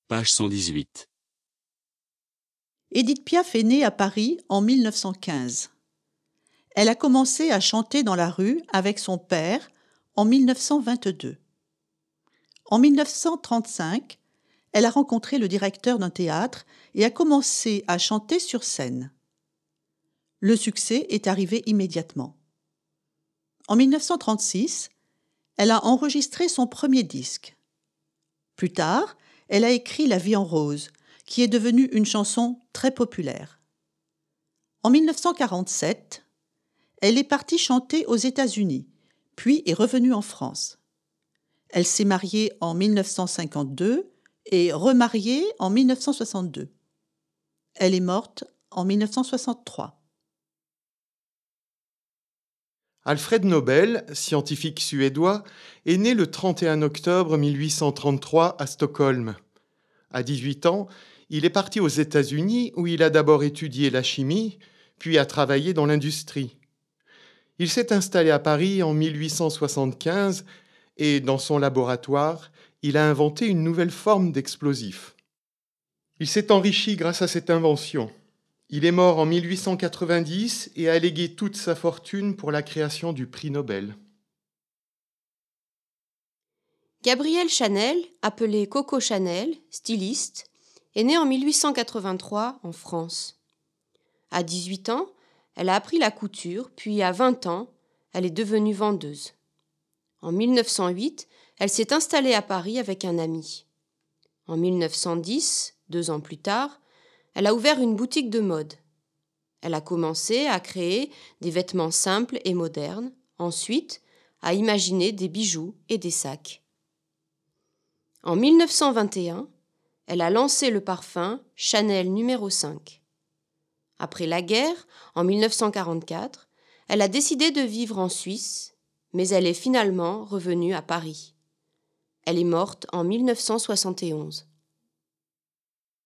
page 118. Édith Piaf est née à Paris en 1915. Elle a commencé à chanter dans la rue avec son père en 1922. En 1935, elle a rencontré le directeur d'un théâtre et a commencé à chanter sur scène. Le succès est arrivé immédiatement. En 1936, elle a enregistré son premier disque. Plus tard, elle a écrit La vie en rose, qui est devenue une chanson très populaire. En 1947, elle est partie chanter aux États-Unis, puis est revenue en France. Elle s'est mariée en 1952 et remariée en 1962. Elle est morte en 1963. Alfred Nobel, scientifique suédois, est né le 31 octobre 1833 à Stockholm. À 18 ans, il est parti aux États-Unis où il a d'abord étudié la chimie, puis a travaillé dans l'industrie. Il s'est installé à Paris en 1875 et dans son laboratoire, il a inventé une nouvelle forme d'explosif. Il s'est enrichi grâce à cette invention. Il est mort en 1890 et a légué toute sa fortune pour la création du prix Nobel. Gabrielle Chanel, appelée Coco Chanel, styliste, est née en 1883 en France. À 18 ans, elle a appris la couture, puis à 20 ans, elle est devenue vendeuse. En 1908, elle s'est installée à Paris avec un ami. En 1910, 2 ans plus tard, elle a ouvert une boutique de mode. Elle a commencé à créer des vêtements simples et modernes, ensuite à imaginer des bijoux et des sacs. En 1921, elle a lancé le parfum Chanel numéro 5. Après la guerre, en 1944, elle a décidé de vivre en Suisse, mais elle est finalement revenue à Paris. Elle est morte en 1971.